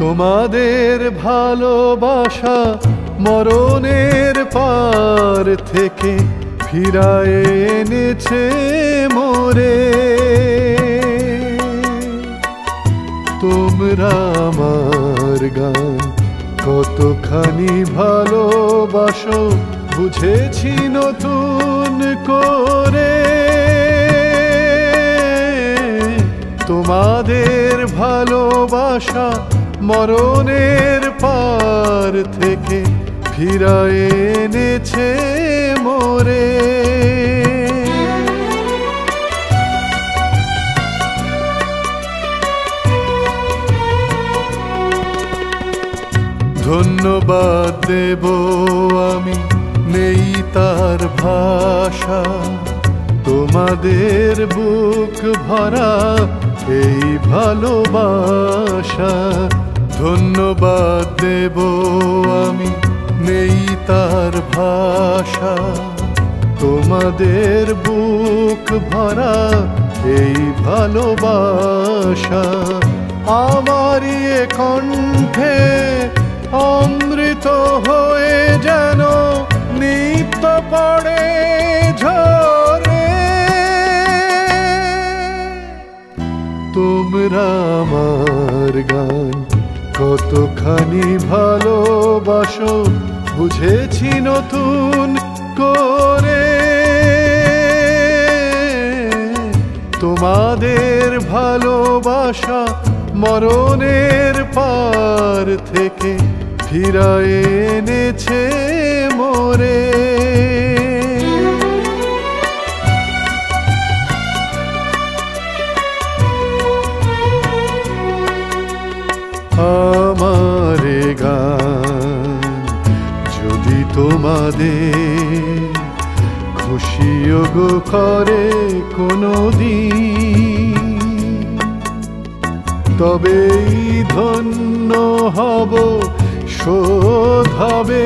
তোমাদের ভালোবাসা মরণের পার থেকে ফিরায় এনেছে মোরে। তোমরা আমার গান কতখানি ভালোবাসো বুঝেছি নতুন করে। তোমাদের ভালোবাসা মরণের পার থেকে ফিরায় এনেছে মোরে। ধন্যবাদ দেব আমি নেই তার ভাষা, তোমাদের বুক ভরা এই ভালোবাসা। ধন্যবাদ দেব আমি নেই তার ভাষা, তোমাদের বুক ভরা এই ভালোবাসা। আমারই এ কণ্ঠে অমৃত হয়ে যেন নিত্য পড়ে ঝরে। তোমরা আমার গান কতখানি ভালোবাসো বুঝেছি নতুন করে। তোমাদের ভালোবাসা মরণের পার থেকে ফিরায় এনেছে মোরে। আমার গান যদি তোমাদের খুশিও গো করে কোনো দিন, তবেই ধন্য হব শোধ হবে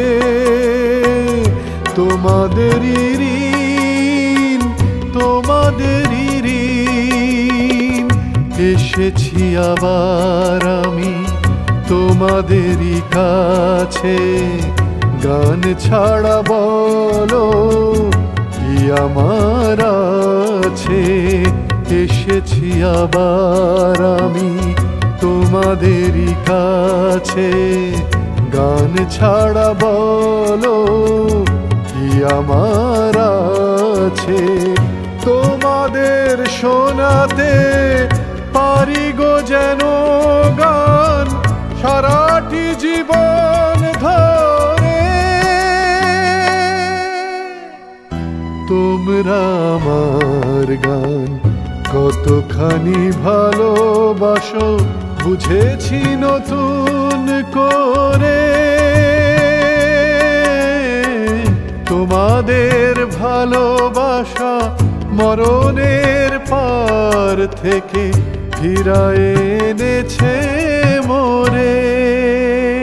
তোমাদেরই ঋণ, তোমাদেরই ঋণ। এসেছি আবার আমি তোমাদেরই কাছে, গান ছাড়া বলো কি আমার আছে। এসেছি আবার আমি তোমাদেরই কাছে, গান ছাড়া বলো কি আমার আছে। তোমাদের শোনাতে পারি গো যেন গান সারাটি জীবন ধরে। তোমরা আমার গান কতখানি ভালোবাসো বুঝেছি নতুন করে। তোমাদের ভালোবাসা মরণের পার থেকে ফিরায় এনেছে মোরে।